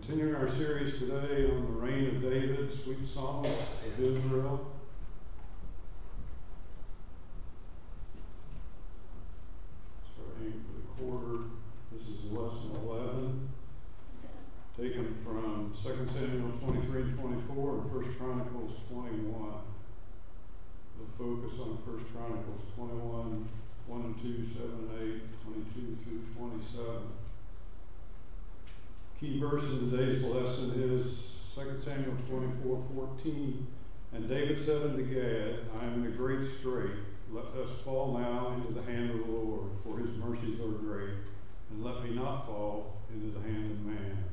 Continuing our series today on the reign of David, sweet songs of Israel. Starting for the quarter, this is lesson 11, taken from 2 Samuel 23 and 24 and 1 Chronicles 21. We'll focus on 1 Chronicles 21, 1 and 2, 7 and 8, 22 through 27. Key verse in today's lesson is 2 Samuel 24:14. And David said unto Gad, I am in a great strait. Let us fall now into the hand of the Lord, for his mercies are great, and let me not fall into the hand of man.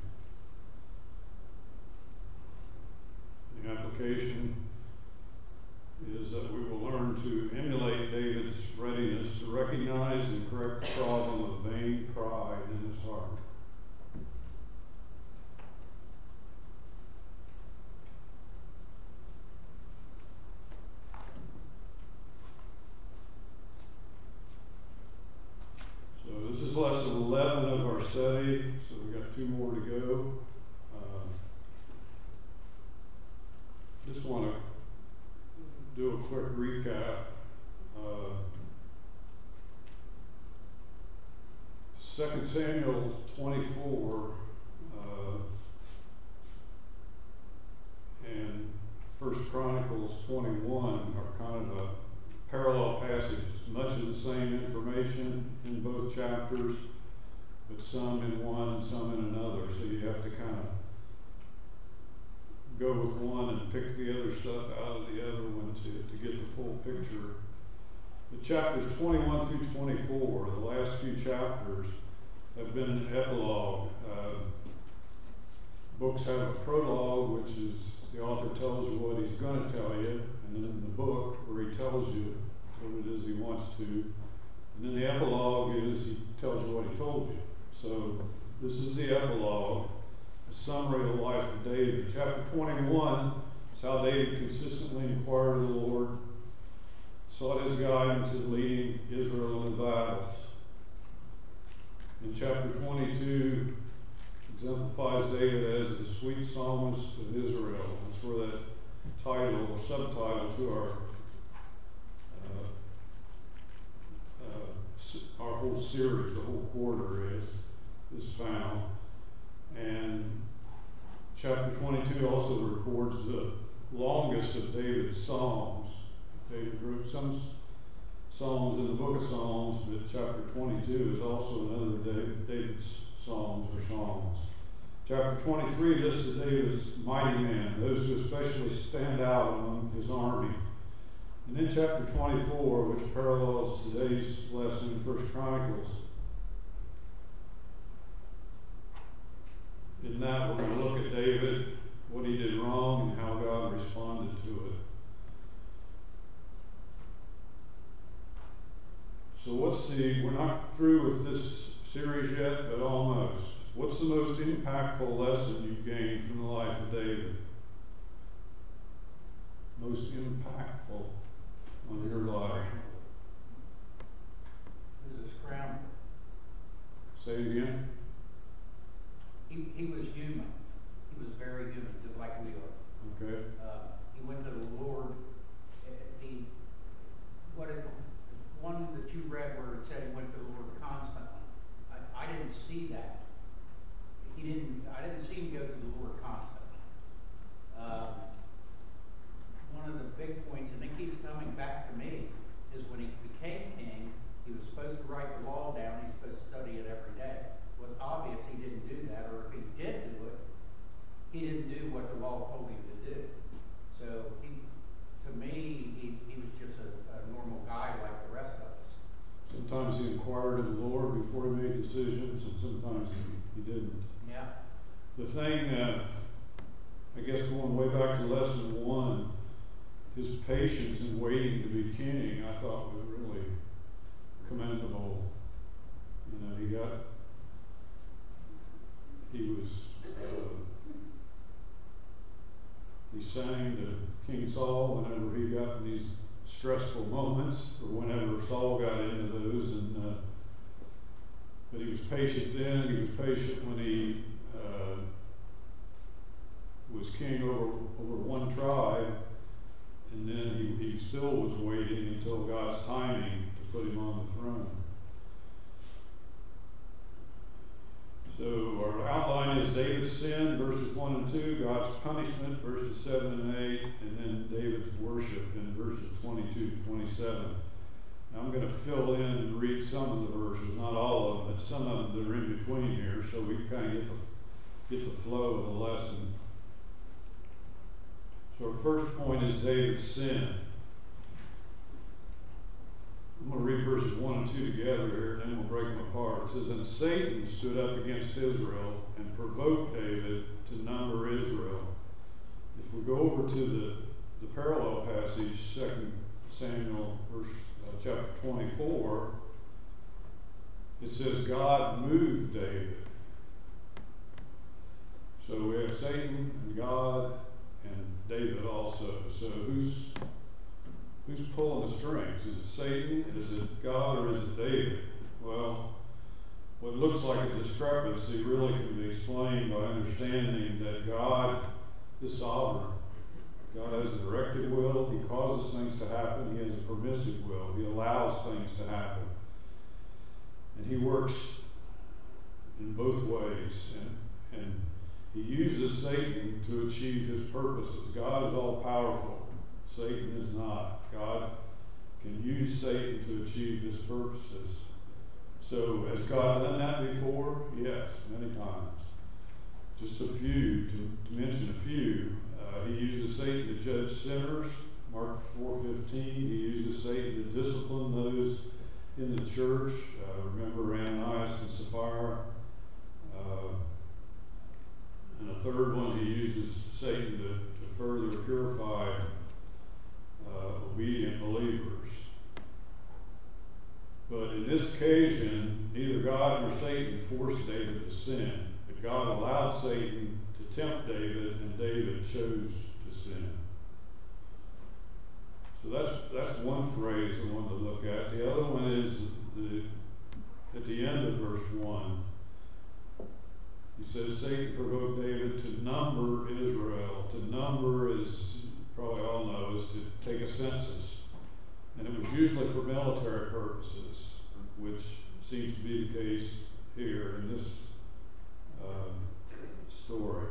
The application is that we will learn to emulate David's readiness to recognize and correct the problem of vain pride in his heart. This is lesson 11 of our study, so we've got 2 more to go. Just want to do a quick recap. 2 Samuel 24 and 1 Chronicles 21 are kind of a parallel passages, much of the same information in both chapters, but some in one and some in another. So you have to kind of go with one and pick the other stuff out of the other one to get the full picture. The chapters 21 through 24, the last few chapters, have been an epilogue. Books have a prologue, which is the author tells you what he's going to tell you, and then in the book where he tells you what it is he wants to, and then the epilogue is he tells you what he told you. So this is the epilogue, a summary of the life of David. Chapter 21 is how David consistently inquired of the Lord, sought his guidance in leading Israel into battles. In chapter 22, exemplifies David as the sweet psalmist of Israel. That's where that title or subtitle to our whole series, the whole quarter is found. And chapter 22 also records the longest of David's psalms. David wrote some psalms in the book of Psalms, but chapter 22 is also another David's psalms or songs. Chapter 23 lists David's mighty men, those who especially stand out among his army. And in chapter 24, which parallels today's lesson in 1 Chronicles, in that we're going to look at David, what he did wrong, and how God responded to it. So we're not through with this series yet, but almost. What's the most impactful lesson you've gained from the life of David? Most impactful on your life? He was a scrambler. Say it again. He was human. He was very human, just like we are. Okay. He went to the Lord. One that you read where it said he went to the Lord constantly. I didn't see that. I didn't see him go to the Lord constantly. One of the big points, and it keeps coming back to me, is when he became king, he was supposed to write the law down. He's supposed to study it every day. Well, it's obvious he didn't do that, or if he did do it, he didn't do what the law told him to do. So to me, he was just a normal guy like the rest of us. Sometimes he inquired of the Lord before he made decisions, and sometimes he didn't. Yeah. The thing, I guess going way back to lesson 1, his patience in waiting to be king, I thought was really commendable. He sang to King Saul whenever he got in these stressful moments, or whenever Saul got into those, but he was patient then, he was patient when he God's timing to put him on the throne. So our outline is David's sin, verses 1 and 2, God's punishment, verses 7 and 8, and then David's worship in verses 22 to 27. Now I'm going to fill in and read some of the verses, not all of them, but some of them that are in between here, so we kind of get the flow of the lesson. So our first point is David's sin. I'm going to read verses 1 and 2 together here, and then we'll break them apart. It says, "And Satan stood up against Israel and provoked David to number Israel." If we go over to the parallel passage, 2 Samuel chapter 24, it says God moved David. So we have Satan and God and David also. So who's pulling the strings? Is it Satan? Is it God? Or is it David? Well, what looks like a discrepancy really can be explained by understanding that God is sovereign. God has a directed will. He causes things to happen. He has a permissive will. He allows things to happen. And he works in both ways. And he uses Satan to achieve his purposes. God is all powerful. Satan is not. God can use Satan to achieve his purposes. So has God done that before? Yes, many times. Just a few, to mention a few. He uses Satan to judge sinners, Mark 4:15. He uses Satan to discipline those in the church. Remember Ananias and Sapphira. And a third one, he uses Satan to further purify obedient believers. But in this occasion, neither God nor Satan forced David to sin, but God allowed Satan to tempt David, and David chose to sin. So that's one phrase I wanted to look at. The other one is at the end of verse 1. He says, Satan provoked David to number Israel. To number is, probably all know, is to take a census. And it was usually for military purposes, which seems to be the case here in this story.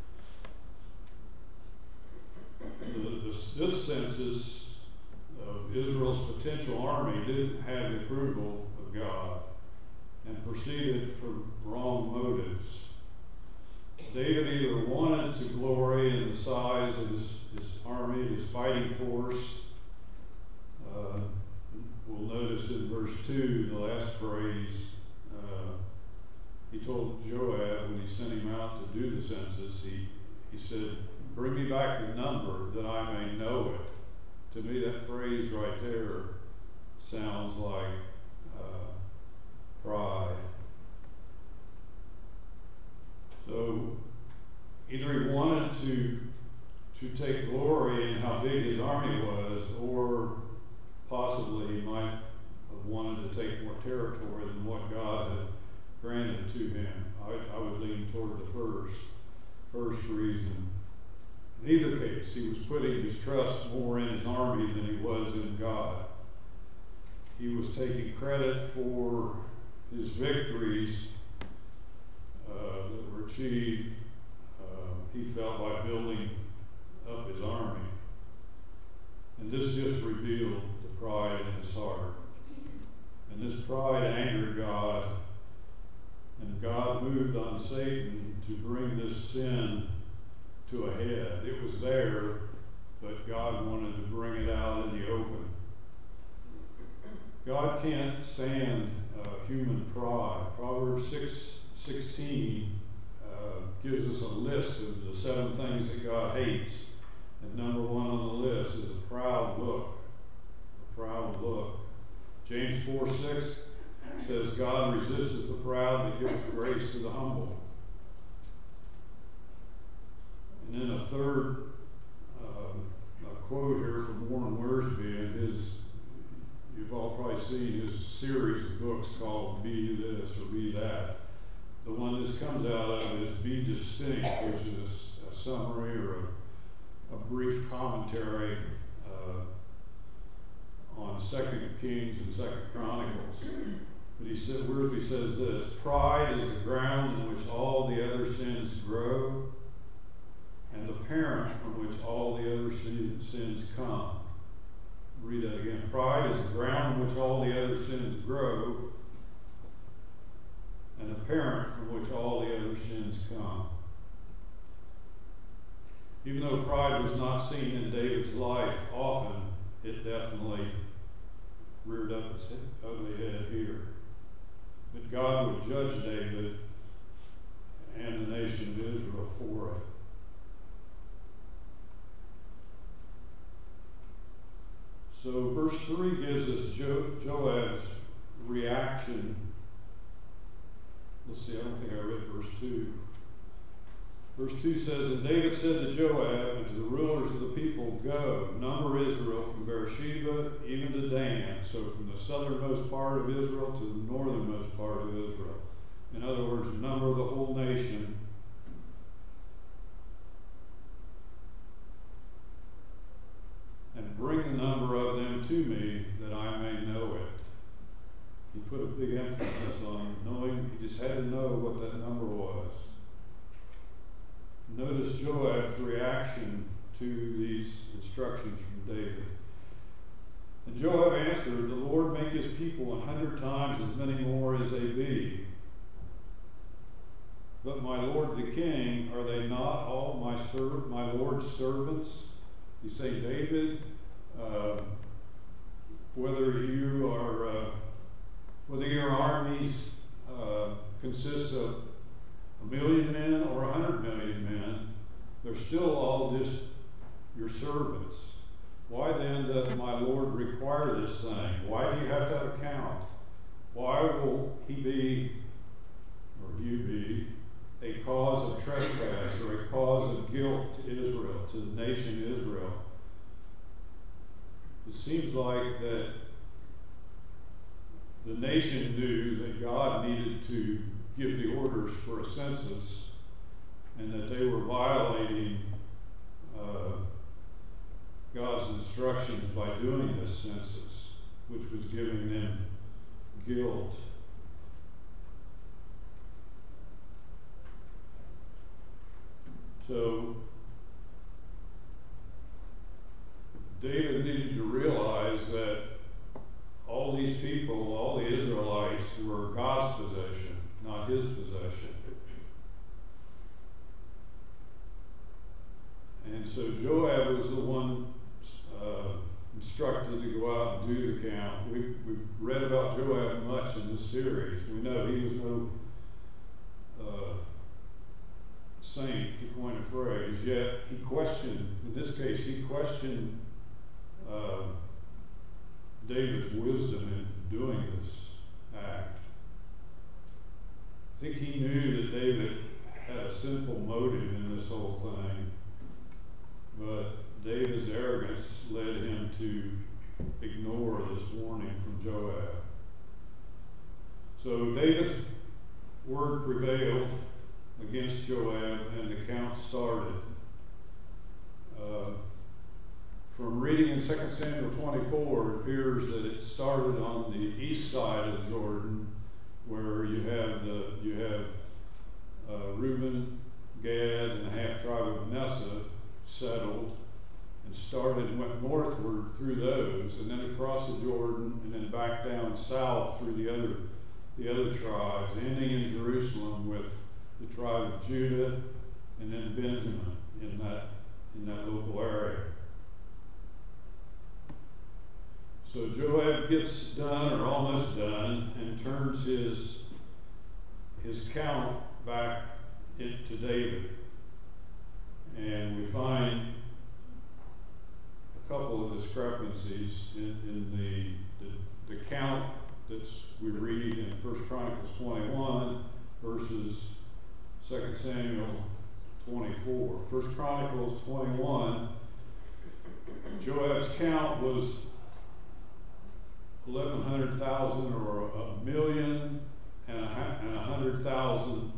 This census of Israel's potential army didn't have the approval of God and proceeded from wrong motives. David either wanted to glory in the size of his army, his fighting force. We'll notice in verse 2, the last phrase, he told Joab when he sent him out to do the census, he said, "Bring me back the number that I may know it." To me, that phrase right there sounds like pride. So either he wanted to take glory in how big his army was, or possibly he might have wanted to take more territory than what God had granted to him. I would lean toward the first reason. In either case, he was putting his trust more in his army than he was in God. He was taking credit for his victories that were achieved, he felt, by building up his army. And this just revealed the pride in his heart. And this pride angered God, and God moved on Satan to bring this sin to a head. It was there, but God wanted to bring it out in the open. God can't stand human pride. Proverbs 6:16 gives us a list of the 7 things that God hates. And number 1 on the list is a proud look. A proud look. James 4:6 says, God resisteth the proud, but giveth grace to the humble. And then a third quote here from Warren Wiersbe, and you've all probably seen his series of books called Be This or Be That. The one this comes out of is Be Distinct, which is a summary or a brief commentary on 2 Kings and 2 Chronicles. But he said, Wiersbe says this: pride is the ground in which all the other sins grow, and the parent from which all the other sins come. Read that again. Pride is the ground in which all the other sins grow, and the parent from which all the other sins come. Even though pride was not seen in David's life often, it definitely reared up its ugly head here. But God would judge David and the nation of Israel for it. So verse 3 gives us Joab's reaction. Let's see, I don't think I read verse 2. Verse 2 says, And David said to Joab and to the rulers of the people, Go, number Israel from Beersheba even to Dan, so from the southernmost part of Israel to the northernmost part of Israel. In other words, number the whole nation. And bring the number of them to me, that I may know it. He put a big emphasis on knowing. He just had to know what that number was. Notice Joab's reaction to these instructions from David. And Joab answered, The Lord make his people 100 times as many more as they be. But my lord the king, are they not all my lord's servants? You say, David, whether your armies consists of 1,000,000 men or 100,000,000 men, they're still all just your servants. Why then does my Lord require this thing? Why do you have to have a count? Why will he be, or you be, a cause of trespass or a cause of guilt to Israel, to the nation Israel? It seems like that the nation knew that God needed to give the orders for a census, and that they were violating God's instructions by doing this census, which was giving them guilt. So David needed to realize that all these people, all the Israelites, were God's possession, not his possession. And so Joab was the one instructed to go out and do the count. We've read about Joab much in this series. We know he was no saint, to coin a phrase, yet he questioned, in this case, he questioned David's wisdom in doing this act. I think he knew that David had a sinful motive in this whole thing, but David's arrogance led him to ignore this warning from Joab. So David's word prevailed against Joab, and the count started. From reading in 2 Samuel 24, it appears that it started on the east side of Jordan, where you have Reuben, Gad, and the half tribe of Manasseh settled, and went northward through those, and then across the Jordan, and then back down south through the other tribes, ending in Jerusalem with the tribe of Judah, and then Benjamin in that local area. So Joab gets done, or almost done, and turns his count back to David. And we find a couple of discrepancies in the count that we read in 1 Chronicles 21 versus 2 Samuel 24. 1 Chronicles 21, Joab's count was 1,100,000 or 1,000,000 and 100,000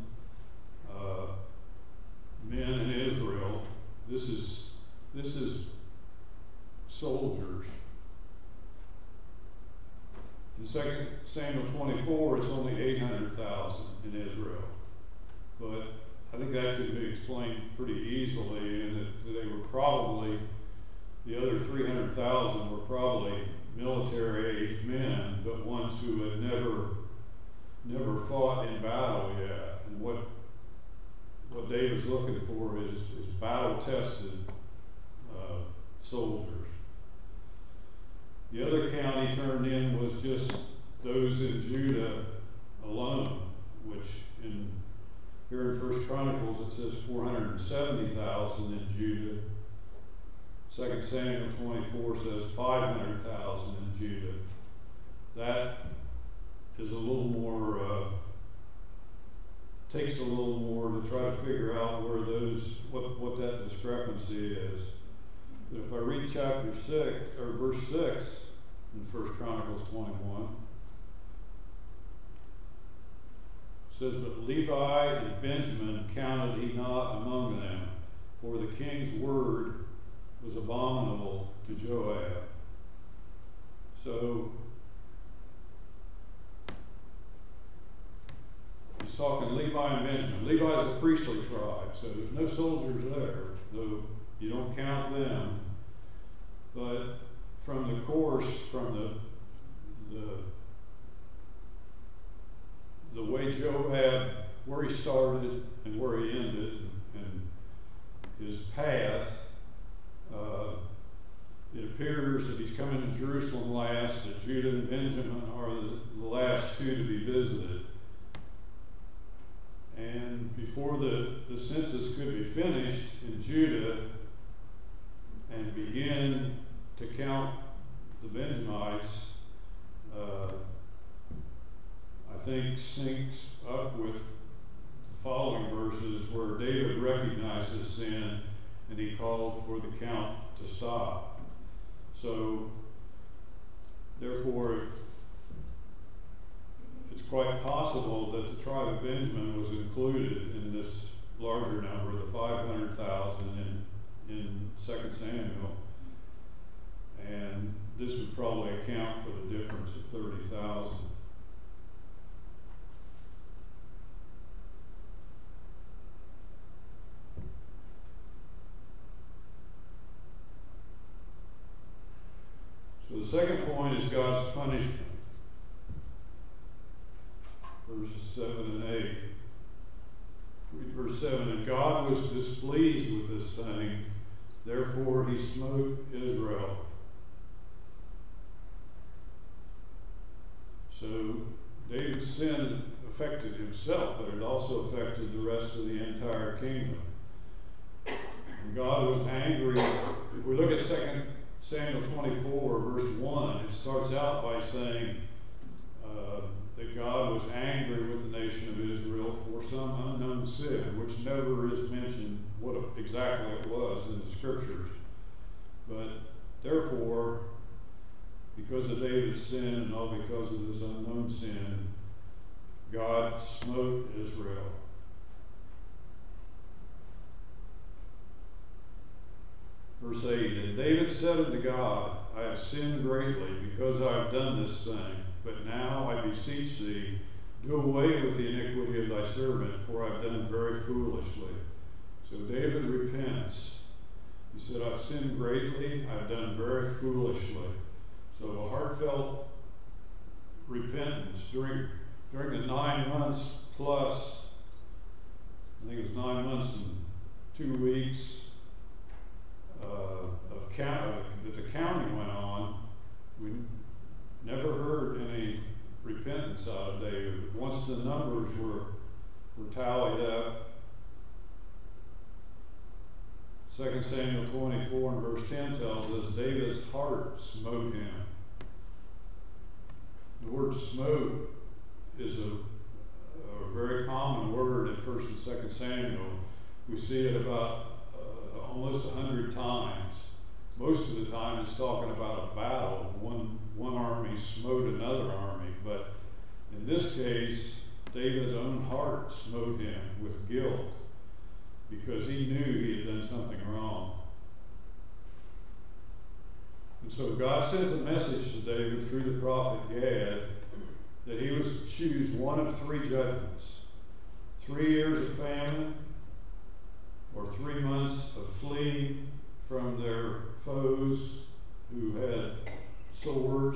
men in Israel. This is soldiers. Samuel 24, it's only 800,000 in Israel. But I think that could be explained pretty easily, in that they were probably, the other 300,000 were probably military-aged men, but ones who had never fought in battle yet. And what David's looking for is battle-tested soldiers. The other count he turned in was just those in Judah alone, which here in 1 Chronicles it says 470,000 in Judah. 2 Samuel 24 says 500,000 in Judah. That is a little more, takes a little more to try to figure out where what that discrepancy is. But if I read chapter 6, or verse 6 in 1 Chronicles 21, it says, "But Levi and Benjamin counted he not among them, for the king's word was abominable to Joab." So he's talking Levi and Benjamin. Levi is a priestly tribe, so there's no soldiers there, though you don't count them. But from the course, from the way Joab, where he started and where he ended, and his path, it appears that he's coming to Jerusalem last, that Judah and Benjamin are the last two to be visited. And before the census could be finished in Judah and begin to count the Benjamites, I think syncs up with the following verses where David recognized his sin and he called for the count to stop. So, therefore, it's quite possible that the tribe of Benjamin was included in this larger number, the 500,000 in 2 Samuel. And this would probably account for the difference of 30,000. So the second point is God's punishment. Verses 7 and 8. Read verse 7. "And God was displeased with this thing, therefore he smote Israel." So David's sin affected himself, but it also affected the rest of the entire kingdom. And God was angry. If we look at 2 Samuel 24, verse 1, it starts out by saying that God was angry with the nation of Israel for some unknown sin, which never is mentioned what exactly it was in the scriptures. But therefore, because of David's sin and all because of this unknown sin, God smote Israel. Verse 8, "And David said unto God, I have sinned greatly because I have done this thing. But now I beseech thee, do away with the iniquity of thy servant, for I have done very foolishly." So David repents. He said, "I've sinned greatly, I've done very foolishly." So a heartfelt repentance during the 9 months plus, I think it was 9 months and 2 weeks that the counting went on. We never heard any repentance out of David. Once the numbers were tallied up, 2 Samuel 24 and verse 10 tells us David's heart smote him. The word smote is a very common word in 1 and 2 Samuel. We see it about almost 100 times. Most of the time it's talking about a battle. One army smote another army. But in this case, David's own heart smote him with guilt because he knew he had done something wrong. And so God sends a message to David through the prophet Gad that he was to choose one of three judgments: 3 years of famine, or 3 months of fleeing from their foes who had swords,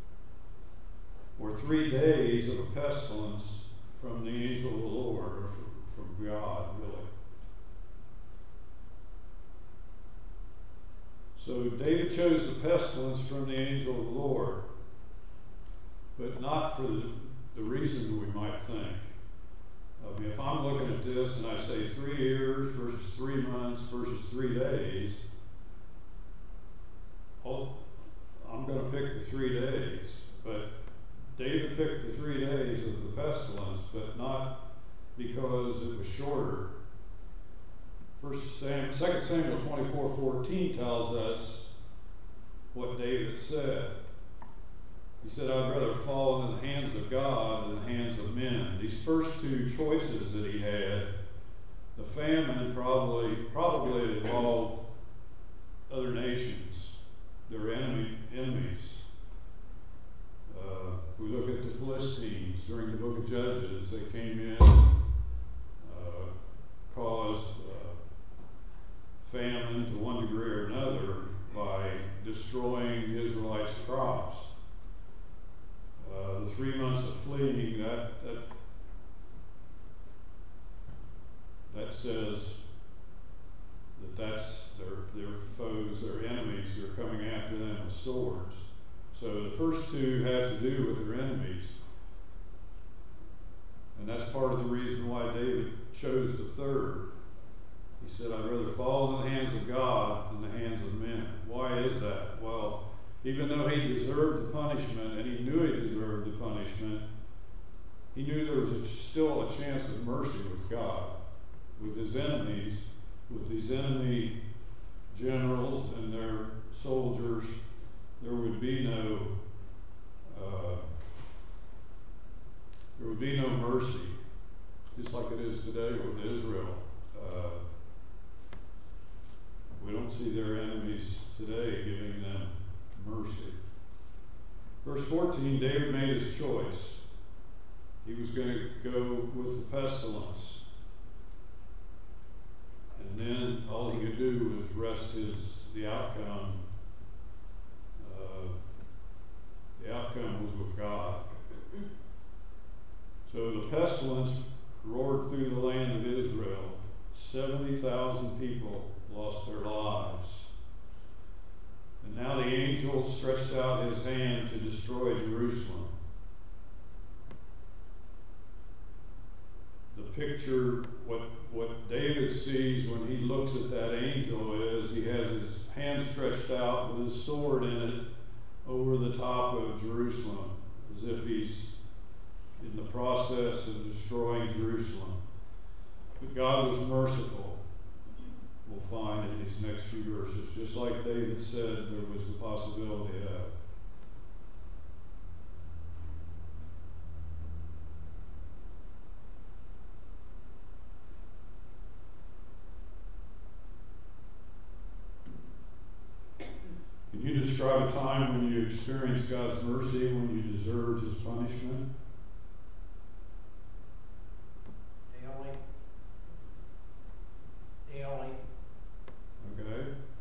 or 3 days of a pestilence from the angel of the Lord, or from God, really. So David chose the pestilence from the angel of the Lord, but not for the reason we might think. I mean, if I'm looking at this and I say 3 years versus 3 months versus 3 days, I'm going to pick the 3 days. But David picked the 3 days of the pestilence, but not because it was shorter. 2 Samuel 24:14 tells us what David said. He said, "I'd rather fall into the hands of God than the hands of men." These first two choices that he had, the famine probably involved other nations, their enemies. We look at the Philistines during the book of Judges. They came in, caused famine to one degree or another by destroying the Israelites' crops. The 3 months of fleeing, that says that's their foes, their enemies, who are coming after them with swords. So the first two have to do with their enemies. And that's part of the reason why David chose the third. He said, "I'd rather fall in the hands of God than the hands of men." Why is that? Well, even though he deserved the punishment, and he knew he deserved the punishment, he knew there was still a chance of mercy with God. With his enemies, with these enemy generals and their soldiers, there would be no mercy, just like it is today with Israel. We don't see their enemies today giving them mercy. Verse 14, David made his choice. He was going to go with the pestilence. And then all he could do was rest the outcome. The outcome was with God. So the pestilence roared through the land of Israel. 70,000 people lost their lives. And now the angel stretched out his hand to destroy Jerusalem. The picture, what David sees when he looks at that angel is he has his hand stretched out with his sword in it over the top of Jerusalem, as if he's in the process of destroying Jerusalem. But God was merciful, we'll find in these next few verses. Just like David said, there was the possibility of. Can you describe a time when you experienced God's mercy, when you deserved his punishment? Daily. Okay.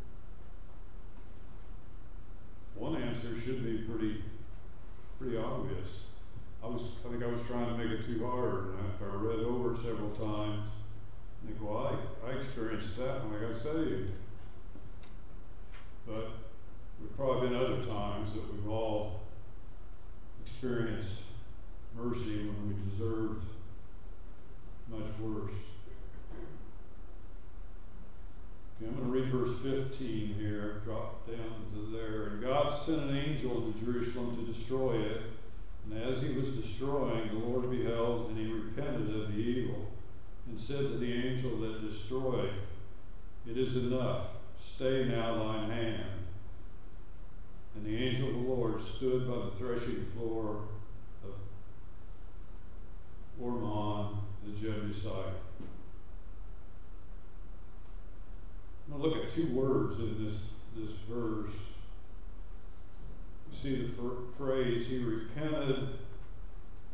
One answer should be pretty obvious. I think I was trying to make it too hard, and after I read over it several times, I think, well, I experienced that when I got saved. But there've probably been other times that we've all experienced mercy when we deserved much worse. Okay, I'm going to read verse 15 here, drop down to there. "And God sent an angel to Jerusalem to destroy it. And as he was destroying, the Lord beheld, and he repented of the evil, and said to the angel that destroyed, 'It is enough. Stay now thine hand.' And the angel of the Lord stood by the threshing floor of Ormon the Jebusite." I'm going to look at two words in this verse. You see the phrase, he repented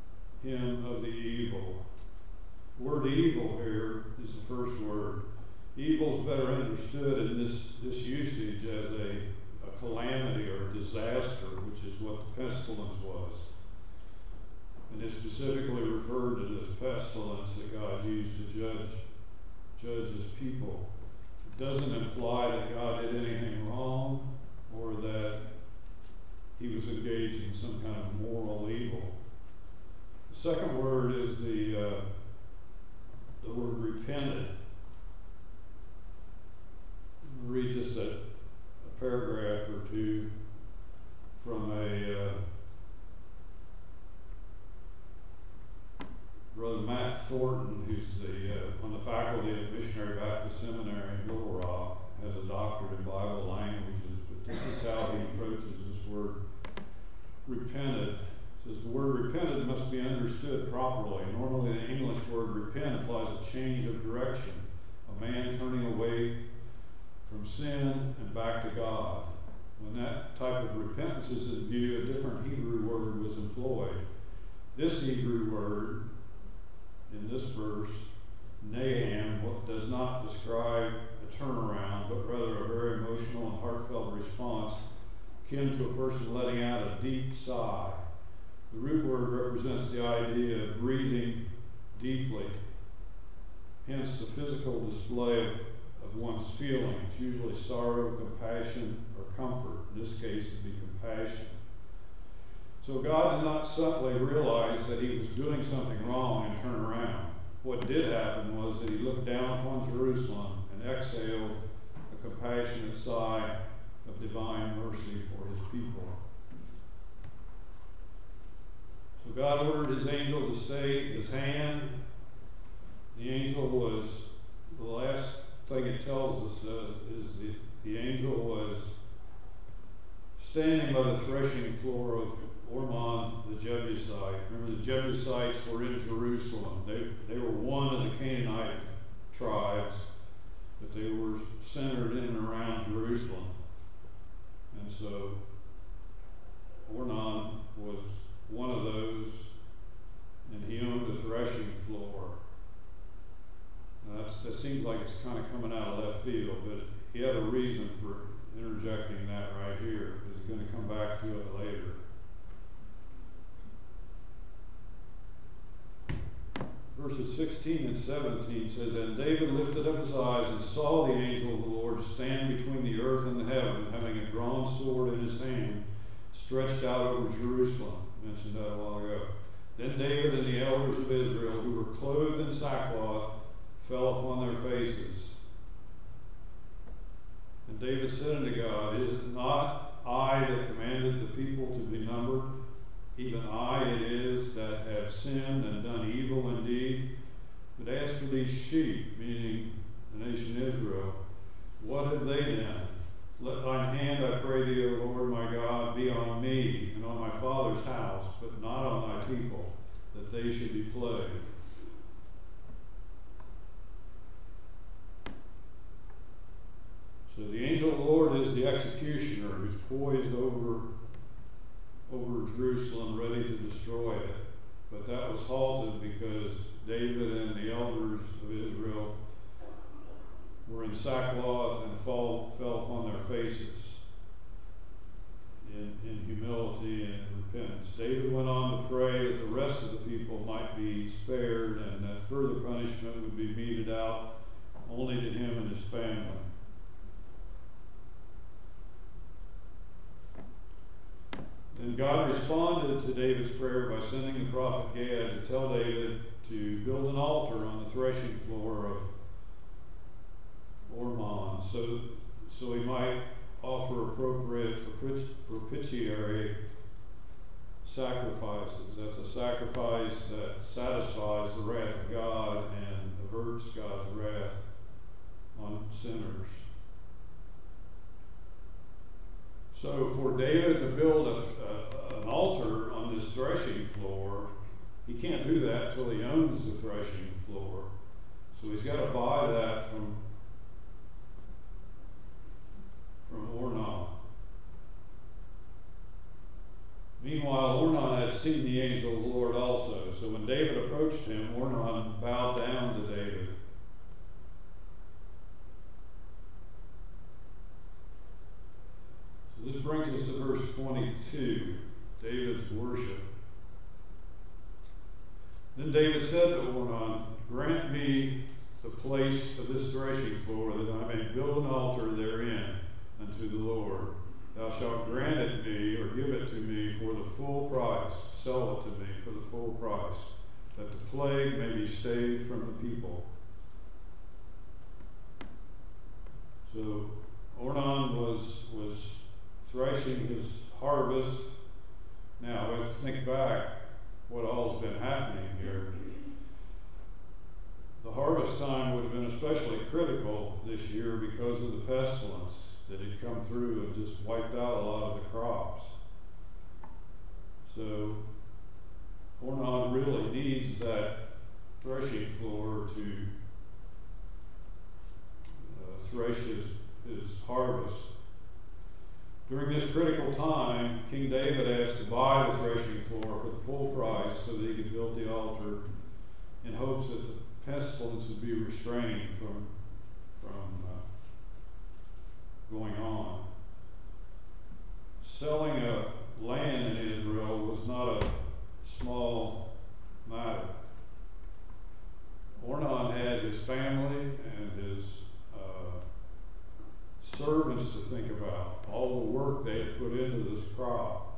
him of the evil. The word evil here is the first word. Evil is better understood in this usage as a calamity or a disaster, which is what the pestilence was. And it specifically referred to this pestilence that God used to judge his people. It doesn't imply that God did anything wrong or that he was engaged in some kind of moral evil. The second word is the word repented. I'm going to read just a paragraph or two from Brother Matt Thornton, who's on the faculty at Missionary Baptist Seminary in Little Rock, has a doctorate in Bible languages, but this is how he approaches this word repented. It says the word repented must be understood properly. Normally the English word repent implies a change of direction, a man turning away from sin and back to God. When that type of repentance is in view, a different Hebrew word was employed. This Hebrew word in this verse, Naham, does not describe a turnaround, but rather a very emotional and heartfelt response akin to a person letting out a deep sigh. The root word represents the idea of breathing deeply, hence the physical display of one's feelings, usually sorrow, compassion, or comfort. In this case, it would be compassion. So God did not suddenly realize that he was doing something wrong and turn around. What did happen was that he looked down upon Jerusalem and exhaled a compassionate sigh of divine mercy for his people. So God ordered his angel to stay his hand. The angel was, the last thing it tells us is the angel was standing by the threshing floor of Ormon the Jebusite. Remember, the Jebusites were in Jerusalem. They were one of the Canaanite tribes, but they were centered in and around Jerusalem. And so Ornan was one of those, and he owned a threshing floor. Now that seems like it's kind of coming out of left field, but he had a reason for interjecting that right here, because he's going to come back to it later. Verses 16 and 17 says, And David lifted up his eyes and saw the angel of the Lord stand between the earth and the heaven, having a drawn sword in his hand, stretched out over Jerusalem. I mentioned that a while ago. Then David and the elders of Israel, who were clothed in sackcloth, fell upon their faces. And David said unto God, Is it not I that commanded the people to be numbered? Even I it is that have sinned and done evil indeed. But as for these sheep, meaning the nation Israel, what have they done? Let thine hand, I pray thee, O Lord my God, be on me and on my father's house, but not on thy people, that they should be plagued. So the angel of the Lord is the executioner who's poised over Jerusalem, ready to destroy it. But that was halted because David and the elders of Israel were in sackcloth and fell upon their faces in humility and repentance. David went on to pray that the rest of the people might be spared and that further punishment would be meted out only to him and his family. And God responded to David's prayer by sending the prophet Gad to tell David to build an altar on the threshing floor of Ormon, so he might offer appropriate propitiatory sacrifices. That's a sacrifice that satisfies the wrath of God and averts God's wrath on sinners. So for David to build an altar on this threshing floor, he can't do that until he owns the threshing floor. So he's got to buy that from Ornan. Meanwhile, Ornan had seen the angel of the Lord also. So when 22, David's worship. Then David said to Ornan, grant me the place of this threshing floor, that I may build an altar therein unto the Lord. Thou shalt grant it me, or give it to me for the full price. Sell it to me for the full price, that the plague may be stayed from the people. So Ornan was threshing his harvest. Now let's think back what all's been happening here. The harvest time would have been especially critical this year because of the pestilence that had come through and just wiped out a lot of the crops. So Ornan really needs that threshing floor to thresh his harvest. During this critical time, King David asked to buy the threshing floor for the full price so that he could build the altar, in hopes that the pestilence would be restrained from going on. Selling a land in Israel was not a small matter. Ornan had his family and his servants to think about, all the work they had put into this crop.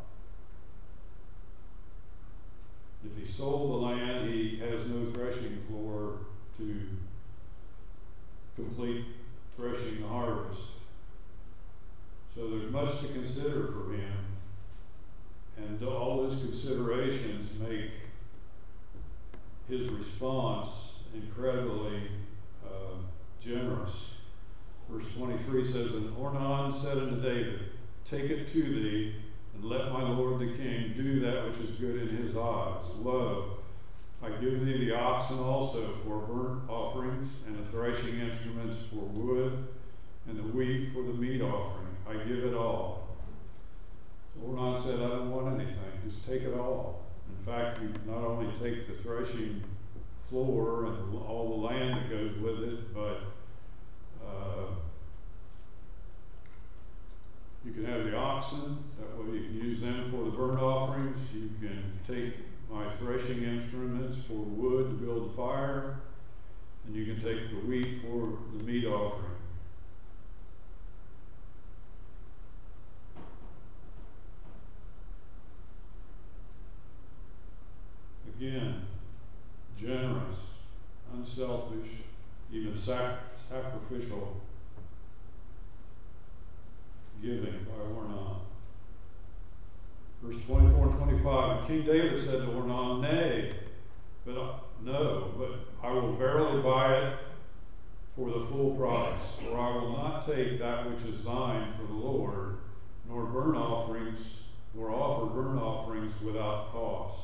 If he sold the land, he has no threshing floor to complete threshing the harvest. So there's much to consider for him, and all his considerations make his response incredibly generous. Verse 23 says, and Ornan said unto David, take it to thee, and let my lord the king do that which is good in his eyes. Lo, I give thee the oxen also for burnt offerings, and the threshing instruments for wood, and the wheat for the meat offering. I give it all. So Ornan said, I don't want anything, just take it all. In fact, you not only take the threshing floor and all the land that goes with it, but you can have the oxen, that way you can use them for the burnt offerings. You can take my threshing instruments for wood to build the fire, and you can take the wheat for the meat offering. Again, generous, unselfish, even sacrificial giving by Ornan. Verse 24 and 25, and King David said to Ornan, nay, but I will verily buy it for the full price, for I will not take that which is thine for the Lord, nor burnt offerings, nor offer burnt offerings without cost.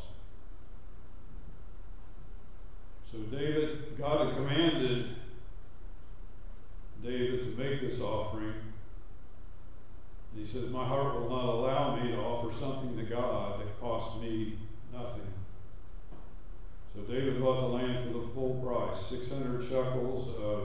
So God had commanded David to make this offering. And he says, my heart will not allow me to offer something to God that costs me nothing. So David bought the land for the full price, 600 shekels of,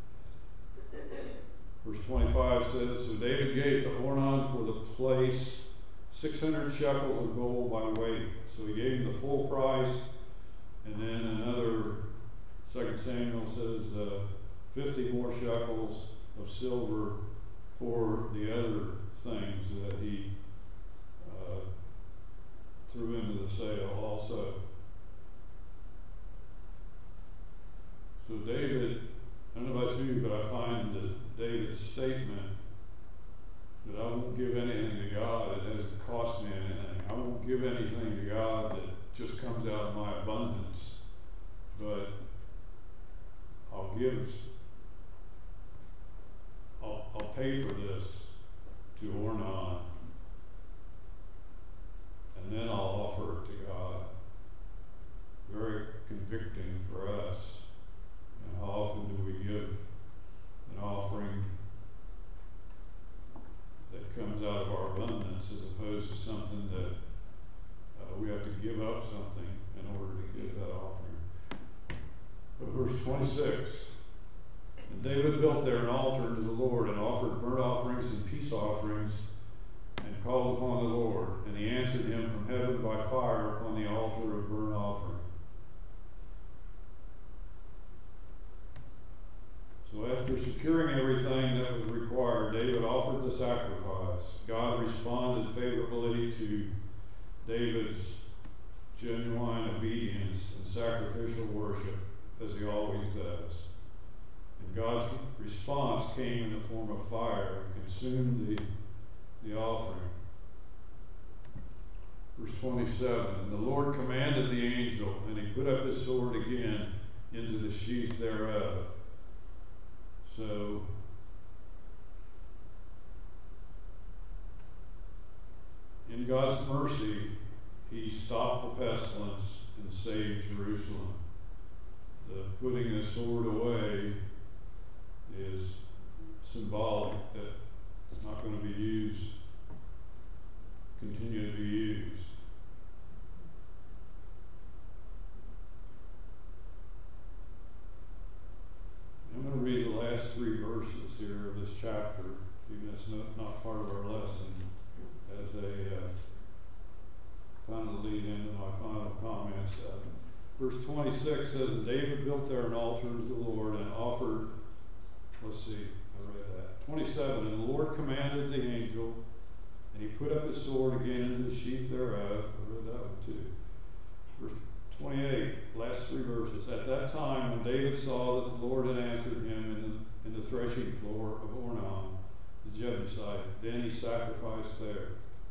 verse 25 says, so David gave to Ornan for the place 600 shekels of gold by weight. So he gave him the full price, and then another, 2 Samuel says, 50 more shekels of silver for the other things that he threw into the sale also. So David, I don't know about you, but I find that David's statement that I won't give anything to God that hasn't cost me anything. I won't give anything to God that just comes out of my abundance, but I'll pay for this to Ornan, and then I'll offer it to God. Very convicting for us. And how often do we give an offering that comes out of our abundance as opposed to something that we have to give up something in order to give that offering? But verse 26, and David built there an altar unto the Lord, and offered burnt offerings and peace offerings, and and called upon the Lord, and he answered him from heaven by fire upon the altar of burnt offering. So after securing everything that was required, David offered the sacrifice. God responded favorably to David's genuine obedience and sacrificial worship, as he always does. And God's response came in the form of fire and consumed the offering. Verse 27, and the Lord commanded the angel, and he put up his sword again into the sheath thereof. So, in God's mercy, he stopped the pestilence and saved Jerusalem. The putting the sword away is symbolic that it's not going to be used, continue to be used. I'm going to read the last 3 verses here of this chapter, even if it's not part of our lesson, as a kind of lead into my final comments. Verse 26 says, and David built there an altar to the Lord and offered, let's see, I read that. 27, and the Lord commanded the angel, and he put up his sword again into the sheath thereof. I read that one too. Verse 28, last 3 verses. At that time, when David saw that the Lord had answered him in the threshing floor of Ornan, the Jebusite, then he sacrificed there.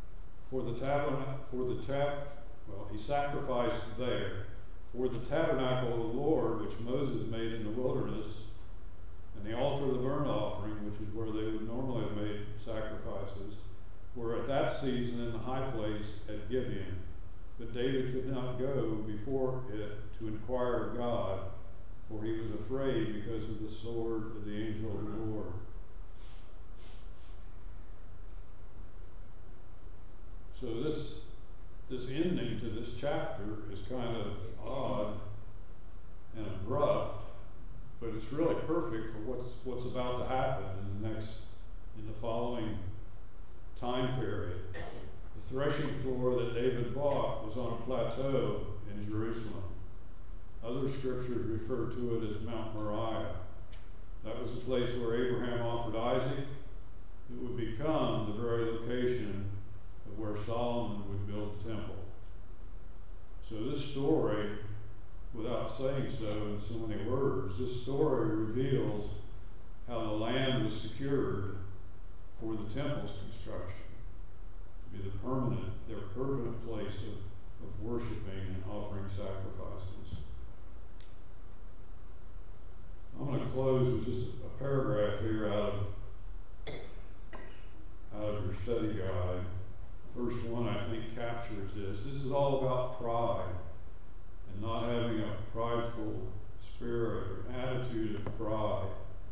He sacrificed there for the tabernacle of the Lord, which Moses made in the wilderness, and the altar of the burnt offering, which is where they would normally have made sacrifices, were at that season in the high place at Gibeon. But David could not go before it to inquire of God, for he was afraid because of the sword of the angel of the Lord. So this ending to this chapter is kind of odd and abrupt, but it's really perfect for what's about to happen in the following time period. The threshing floor that David bought was on a plateau in Jerusalem. Other scriptures refer to it as Mount Moriah. That was the place where Abraham offered Isaac. It would become the very location of where Solomon would build the temple. So this story, without saying so in so many words, this story reveals how the land was secured for the temple's construction, to be their permanent place of worshiping and offering sacrifices. I'm going to close with just a paragraph here out of your study guide. Verse 1, I think, captures this. This is all about pride and not having a prideful spirit or attitude of pride.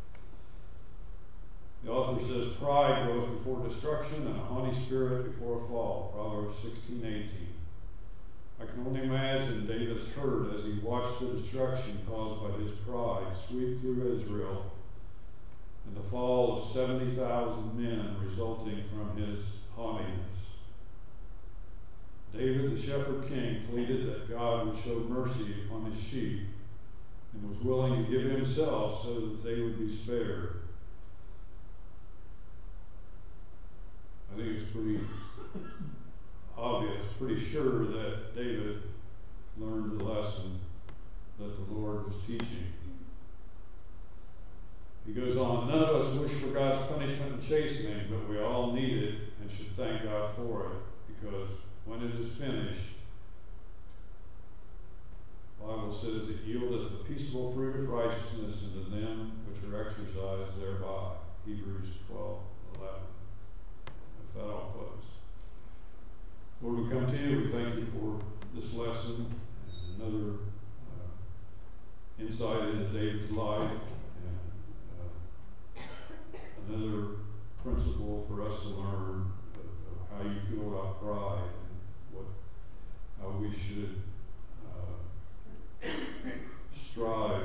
The author says, pride goes before destruction and a haughty spirit before a fall. Proverbs 16:18. I can only imagine David's hurt as he watched the destruction caused by his pride sweep through Israel and the fall of 70,000 men resulting from his haughtiness. David, the shepherd king, pleaded that God would show mercy upon his sheep and was willing to give himself so that they would be spared. I think it's pretty obvious, pretty sure that David learned the lesson that the Lord was teaching. He goes on, none of us wish for God's punishment and chastening, but we all need it and should thank God for it, because when it is finished, the Bible says it yieldeth the peaceable fruit of righteousness unto them which are exercised thereby. Hebrews 12:11. With that, I'll close. Lord, we come to you. We thank you for this lesson and another insight into David's life and another principle for us to learn of how you feel about pride and how we should strive